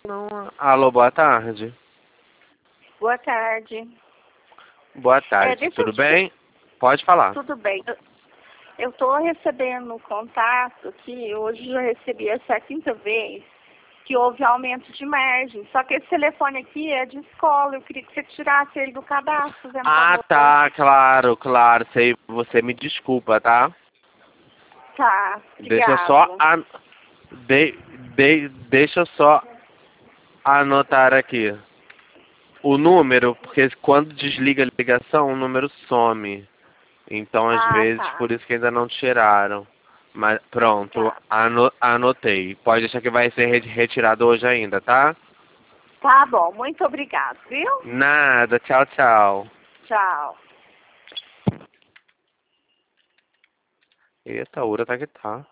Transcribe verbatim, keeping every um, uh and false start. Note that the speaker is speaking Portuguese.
Não. Alô, boa tarde. Boa tarde. Boa tarde, É, deixa tudo eu te- bem? Pode falar. Tudo bem. Eu estou recebendo contato que hoje eu recebi essa quinta vez que houve aumento de margem. Só que esse telefone aqui é de escola. Eu queria que você tirasse ele do cadastro, fazendo Ah, favor. tá, claro, claro. Sei, você me desculpa, tá? Tá, Deixa eu só obrigado. an... de... De... deixa eu só anotar aqui o número, porque quando desliga a ligação, o número some. Então, às Ah, vezes, tá. por isso que ainda não tiraram. Mas pronto, Tá. ano... anotei. Pode deixar que vai ser re- retirado hoje ainda, tá? Tá bom, muito obrigado, viu? Nada, tchau, tchau. Tchau. Eita, a Ura tá que tá.